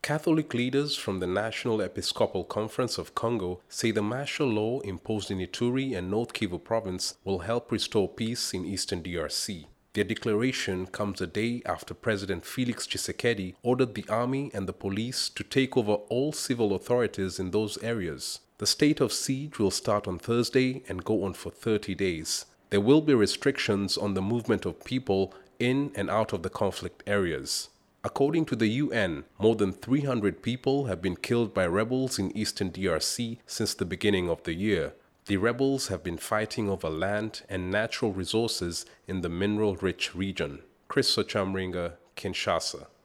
Catholic leaders from the National Episcopal Conference of Congo say the martial law imposed in Ituri and North Kivu province will help restore peace in eastern DRC. Their declaration comes a day after President Felix Tshisekedi ordered the army and the police to take over all civil authorities in those areas. The state of siege will start on Thursday and go on for 30 days. There will be restrictions on the movement of people in and out of the conflict areas. According to the UN, more than 300 people have been killed by rebels in eastern DRC since the beginning of the year. The rebels have been fighting over land and natural resources in the mineral-rich region. Chris Sochamringa, Kinshasa.